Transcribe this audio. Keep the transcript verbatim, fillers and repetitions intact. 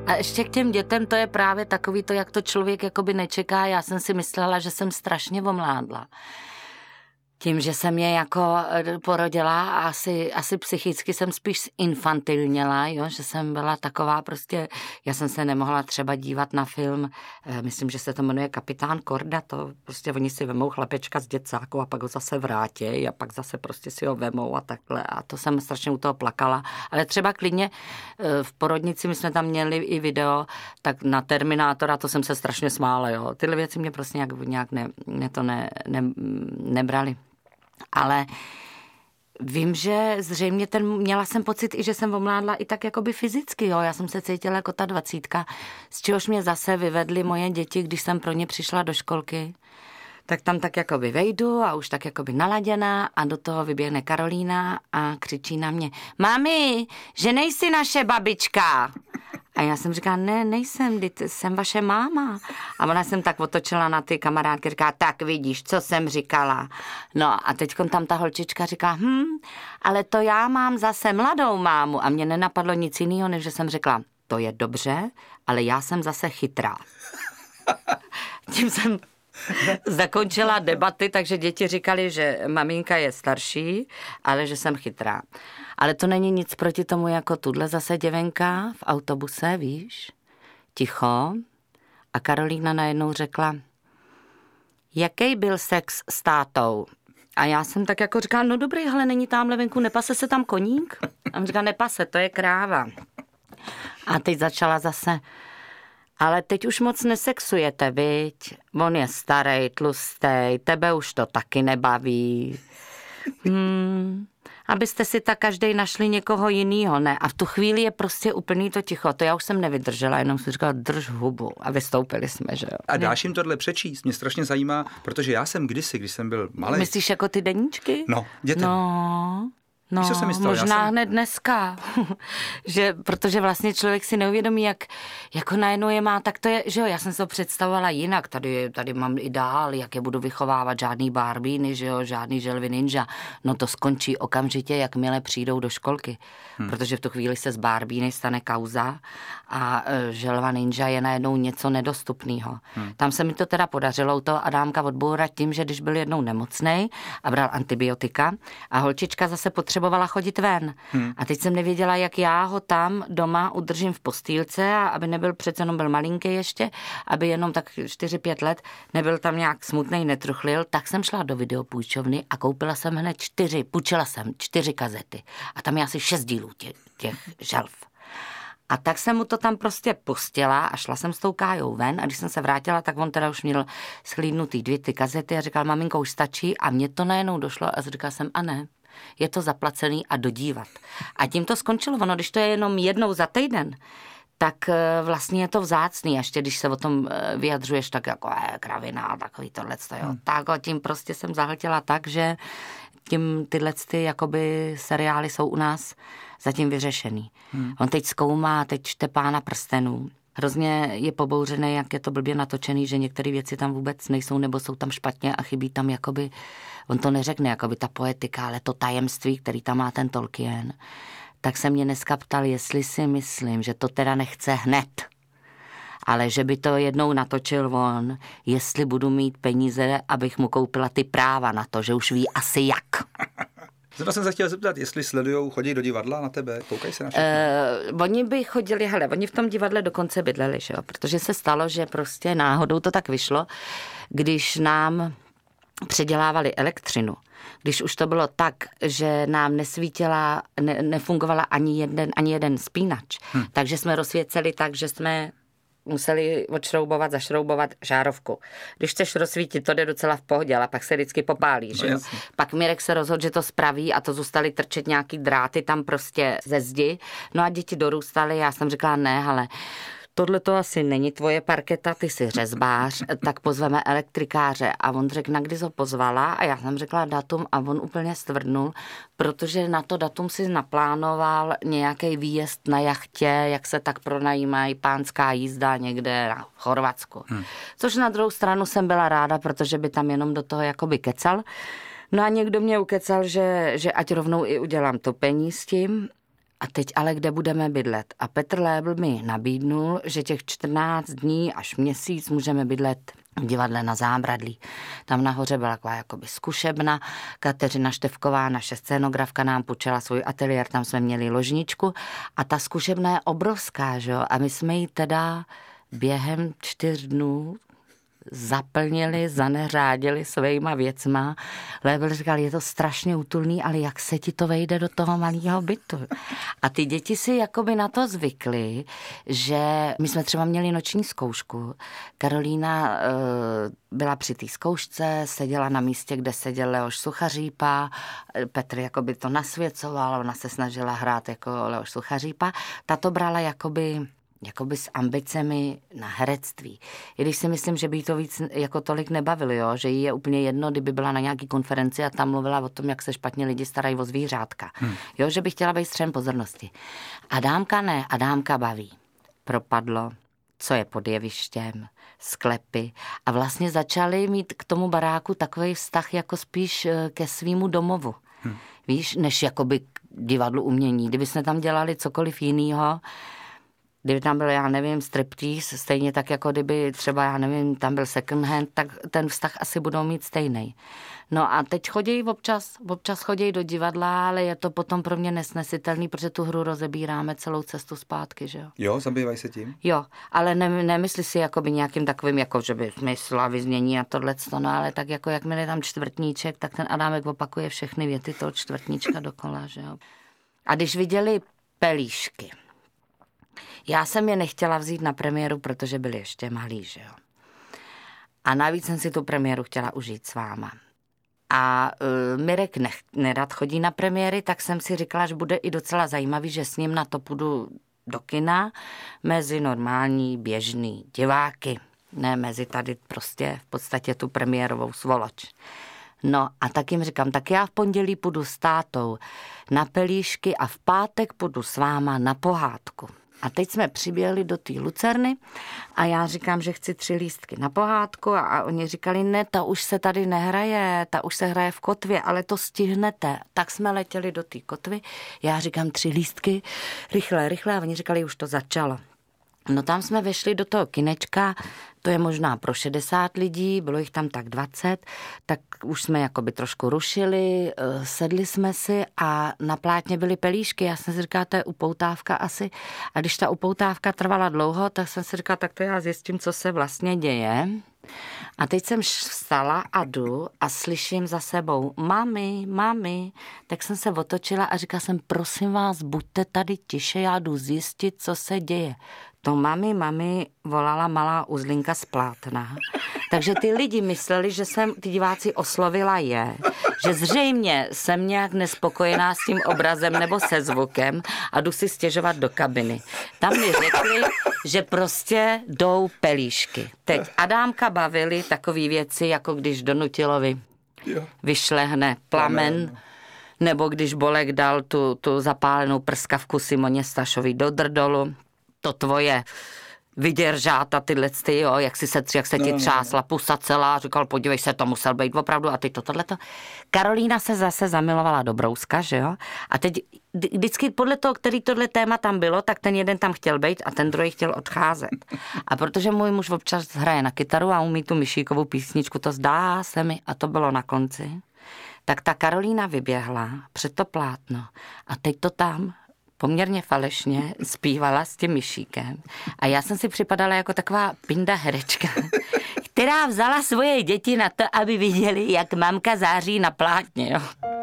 A ještě k těm dětem, to je právě takový to, jak to člověk jakoby nečeká. Já jsem si myslela, že jsem strašně omládla. Tím, že jsem je jako porodila a asi, asi psychicky jsem spíš infantilněla, jo? Že jsem byla taková prostě, já jsem se nemohla třeba dívat na film, myslím, že se to jmenuje Kapitán Korda, to prostě oni si vemou chlapečka z děcáku a pak ho zase vrátí a pak zase prostě si ho vemou a takhle a to jsem strašně u toho plakala, ale třeba klidně v porodnici, my jsme tam měli i video, tak na Terminátora, to jsem se strašně smála, jo? Tyhle věci mě prostě nějak, nějak ne, ne to ne, ne, nebrali. Ale vím, že zřejmě ten, měla jsem pocit i, že jsem omládla i tak jakoby fyzicky, jo. Já jsem se cítila jako ta dvacítka, z čehož mě zase vyvedly moje děti, když jsem pro ně přišla do školky. Tak tam tak jakoby vejdu a už tak jakoby naladěná a do toho vyběhne Karolína a křičí na mě: Mami, že nejsi naše babička. A já jsem říkala, ne, nejsem, jsem vaše máma. A ona jsem tak otočila na ty kamarádky, říká, tak vidíš, co jsem říkala. No a teď tam ta holčička říká, hm, ale to já mám zase mladou mámu. A mě nenapadlo nic jiného, než že jsem řekla, to je dobře, ale já jsem zase chytrá. Tím jsem zakončila debaty, takže děti říkali, že maminka je starší, ale že jsem chytrá. Ale to není nic proti tomu, jako tuhle zase děvenka v autobuse, víš, ticho. A Karolína najednou řekla, jaký byl sex s tátou? A já jsem tak jako říkala, no dobrý, hele, není tamhle venku, nepase se tam koník? A on říká, nepase, to je kráva. A teď začala zase, ale teď už moc nesexujete, viď? On je starej, tlustej, tebe už to taky nebaví. Hmm, abyste si tak každej našli někoho jinýho, ne? A v tu chvíli je prostě úplný to ticho. To já už jsem nevydržela, jenom jsem říkala, drž hubu. A vystoupili jsme, že jo. A dáš jim tohle přečíst? Mě strašně zajímá, protože já jsem kdysi, když jsem byl malý. Myslíš jako ty deníčky? No, dětem. No... No, Víš, jsem možná jsem... hned dneska, že, protože vlastně člověk si neuvědomí, jak jako najednou je má, tak to je, že jo, já jsem se to představovala jinak, tady, tady mám ideál, jak je budu vychovávat, žádný barbíny, že jo, žádný želvy ninja, no to skončí okamžitě, jakmile přijdou do školky, hmm. protože v tu chvíli se z barbíny stane kauza a e, želva ninja je najednou něco nedostupného. Hmm. Tam se mi to teda podařilo u toho Adámka odbourat tím, že když byl jednou nemocnej a bral antibiotika a holčička zase potřebovala potřebovala chodit ven. Hmm. A teď jsem nevěděla, jak já ho tam doma udržím v postýlce, a aby nebyl, přece jenom byl malinký ještě, aby jenom tak čtyři pět let nebyl tam nějak smutnej, netruchlil, tak jsem šla do videopůjčovny a koupila jsem hned čtyři, půjčila jsem čtyři kazety. A tam je asi šest dílů těch, těch želv. A tak jsem mu to tam prostě pustila a šla jsem s tou Kájou ven a když jsem se vrátila, tak on teda už měl schlídnutý dvě ty kazety a říkal, maminko, už stačí, a mně to najednou došlo a říkala jsem, a ne, je to zaplacený a dodívat. A tím to skončilo. Ono, když to je jenom jednou za týden, tak vlastně je to vzácný. Ještě když se o tom vyjadřuješ tak jako eh, kravina a takový tohleto, jo. Hmm. Tak tím prostě jsem zahltila tak, že tím tyhle ty jakoby seriály jsou u nás zatím vyřešený. Hmm. On teď zkoumá, teď čte Pána prstenů. Hrozně je pobouřený, jak je to blbě natočený, že některé věci tam vůbec nejsou, nebo jsou tam špatně a chybí tam jakoby, on to neřekne, jakoby ta poetika, ale to tajemství, který tam má ten Tolkien. Tak se mě dneska ptal, jestli si myslím, že to teda nechce hned, ale že by to jednou natočil on, jestli budu mít peníze, abych mu koupila ty práva na to, že už ví asi jak. Zde jsem se chtěl zeptat, jestli sledujou, chodí do divadla na tebe, koukají se na všechno. Uh, oni by chodili, hele, oni v tom divadle dokonce bydleli, že jo, protože se stalo, že prostě náhodou to tak vyšlo, když nám předělávali elektřinu, když už to bylo tak, že nám nesvítila, ne, nefungovala ani jeden, ani jeden spínač, hm. takže jsme rozsvěceli tak, že jsme museli odšroubovat, zašroubovat žárovku. Když chceš rozsvítit, to jde docela v pohodě, ale pak se vždycky popálí, že jo? No, pak Mirek se rozhodl, že to spraví a to zůstaly trčet nějaký dráty tam prostě ze zdi. No a děti dorůstaly, já jsem říkala, ne, ale tohle to asi není tvoje parketa, ty jsi řezbář, tak pozveme elektrikáře. A on řekl, na kdy jsi ho pozvala? A já jsem řekla datum a on úplně stvrdnul, protože na to datum si naplánoval nějaký výjezd na jachtě, jak se tak pronajímají pánská jízda někde na Chorvatsku. Hmm. Což na druhou stranu jsem byla ráda, protože by tam jenom do toho jakoby kecal. No a někdo mě ukecal, že, že ať rovnou i udělám topení s tím. a teď ale kde budeme bydlet? A Petr Lébl mi nabídnul, že těch čtrnáct dní až měsíc můžeme bydlet v divadle Na Zábradlí. Tam nahoře byla taková jakoby zkušebna. Kateřina Števková, naše scénografka, nám půjčila svůj ateliér, tam jsme měli ložničku a ta zkušebna je obrovská, že jo? A my jsme ji teda během čtyř dnů zaplnili, zaneřádili svýma věcma. Lébl říkal, je to strašně útulný, ale jak se ti to vejde do toho malého bytu? A ty děti si jakoby na to zvykly, že my jsme třeba měli noční zkoušku. Karolína e, byla při té zkoušce, seděla na místě, kde seděl Leoš Suchařípa, Petr jakoby to nasvěcoval, ona se snažila hrát jako Leoš Suchařípa. Ta to brala jakoby jakoby s ambicemi na herectví. I když si myslím, že by jí to víc jako tolik nebavilo, jo? Že jí je úplně jedno, kdyby byla na nějaký konferenci a tam mluvila o tom, jak se špatně lidi starají o zvířátka. Hmm. Jo, že by chtěla být středem pozornosti. Adámka ne, Adámka baví. Propadlo, co je pod jevištěm, sklepy a vlastně začali mít k tomu baráku takový vztah jako spíš ke svýmu domovu. Hmm. Víš, než jakoby divadlu umění. Kdyby jsme tam dělali cokoliv jinýho, kdyby tam byl, já nevím, striptease, stejně tak, jako kdyby třeba, já nevím, tam byl second hand, tak ten vztah asi budou mít stejný. No a teď chodí občas, občas chodí do divadla, ale je to potom pro mě nesnesitelný, protože tu hru rozebíráme celou cestu zpátky, že jo. Jo, zabývají se tím? Jo, ale ne, nemyslí si jakoby nějakým takovým, jako že by smysl a vyznění a tohleto, no ale tak jako jakmile je tam čtvrtníček, tak ten Adámek opakuje všechny věty toho čtvrtníčka dokola, že jo. A když viděli pelíšky, já jsem je nechtěla vzít na premiéru, protože byli ještě malí, že jo. A navíc jsem si tu premiéru chtěla užít s váma. A uh, Mirek nech, nerad chodí na premiéry, tak jsem si říkala, že bude i docela zajímavý, že s ním na to půjdu do kina mezi normální, běžný diváky. Ne mezi tady prostě v podstatě tu premiérovou svoloč. No a tak jim říkám, tak já v pondělí půjdu s tátou na pelíšky a v pátek půjdu s váma na pohádku. A teď jsme přiběhli do té Lucerny a já říkám, že chci tři lístky na pohádku a, a oni říkali, ne, ta už se tady nehraje, ta už se hraje v Kotvě, ale to stihnete. Tak jsme letěli do té Kotvy, já říkám tři lístky, rychle, rychle a oni říkali, už to začalo. No tam jsme vešli do toho kinečka, to je možná pro šedesát lidí, bylo jich tam tak dvacet, tak už jsme jakoby trošku rušili, sedli jsme si a na plátně byly pelíšky, já jsem si říkala, to je upoutávka asi a když ta upoutávka trvala dlouho, tak jsem si říkala, tak to já zjistím, co se vlastně děje. A teď jsem vstala a jdu a slyším za sebou, mami, mami, tak jsem se otočila a říkala jsem, prosím vás, buďte tady tiše, já jdu zjistit, co se děje. To mami, mami volala malá uzlinka z plátna. Takže ty lidi mysleli, že jsem ty diváci oslovila je, že zřejmě jsem nějak nespokojená s tím obrazem nebo se zvukem a jdu si stěžovat do kabiny. Tam mi řekli, že prostě jdou pelíšky. Teď Adámka bavili takové věci, jako když do Nutilovi vyšlehne plamen, nebo když Bolek dal tu, tu zapálenou prskavku Simoně Stašovi do drdolu. To tvoje vydržáta tyhle ty, jo, jak si se tři, jak se ti třásla pusa celá, říkal, podívej se, to musel být opravdu a ty to tohleto. Karolína se zase zamilovala do Brouska, že jo, a teď vždycky podle toho, který tohle téma tam bylo, tak ten jeden tam chtěl být a ten druhý chtěl odcházet. A protože můj muž občas hraje na kytaru a umí tu Myšíkovou písničku, to zdá se mi, a to bylo na konci, tak ta Karolína vyběhla před to plátno a teď to tam poměrně falešně zpívala s tím Myšíkem. A já jsem si připadala jako taková pinda herečka, která vzala svoje děti na to, aby viděli, jak mamka září na plátně, jo.